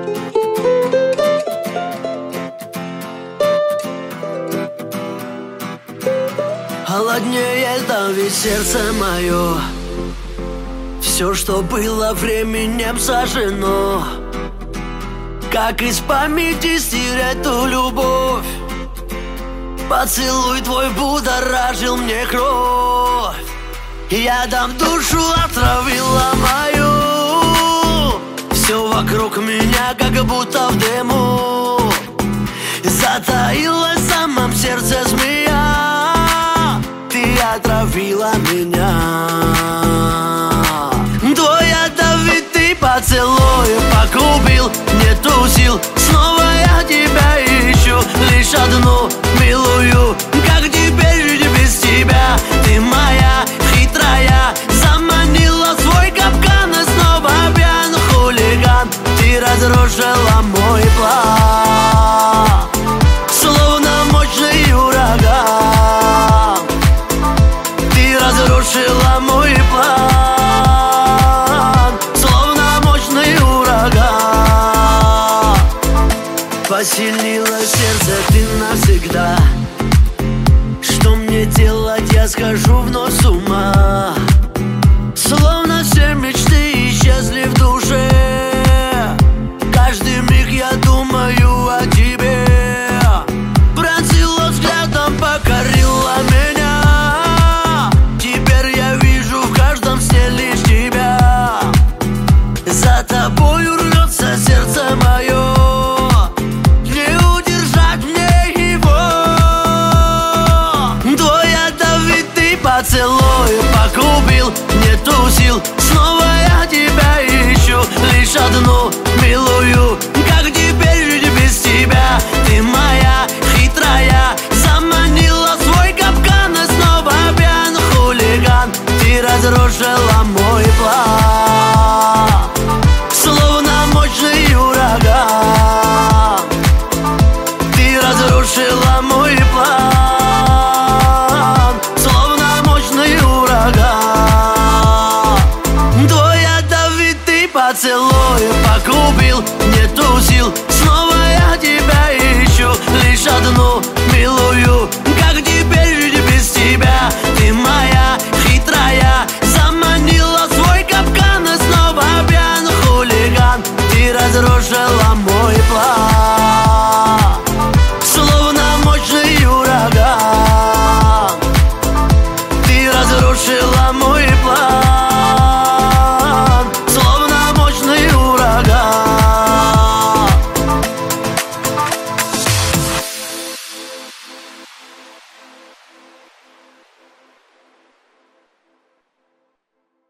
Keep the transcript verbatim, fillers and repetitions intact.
Холоднее давит сердце мое. Все, что было временем сожжено. Как из памяти стирать ту любовь? Поцелуй твой будоражил мне кровь. Ядом душу отравила мою. Все вокруг меня как будто в дыму. Затаилась в самом сердце змея. Ты отравила меня. Твой ядовитый поцелуй погубил, нету сил. Снова я тебя ищу, лишь одну милую. Как теперь жить без тебя? Ты моя хитрая, заманила свой капкан. И снова пьян хулиган. Ты разрушила мой план, словно мощный ураган. Ты разрушила мой план, словно мощный ураган. Посильнило сердце ты навсегда. Что мне делать, я схожу вновь с ума. Словно все мечты исчезли в душе. Каждый миг я думаю о тебе. Пронзила взглядом, покорила меня. Теперь я вижу в каждом сне лишь тебя. За тобою рвется сердце мое. Не удержать мне его. Твой ядовитый поцелуй погубил, нету сил. Снова я тебя ищу, лишь одну милую. Как теперь жить без тебя? Ты моя хитрая, заманила свой капкан. И снова пьян хулиган. Ты разрушила мой план, словно мощный ураган. Ты разрушила мой план, словно мощный ураган. Твой ядовитый поцелуй погубил, нету сил. Снова я тебя ищу, лишь одну милую. Как теперь жить без тебя? Ты моя хитрая, заманила свой капкан. И снова пьян хулиган. Ты разрушила мой план.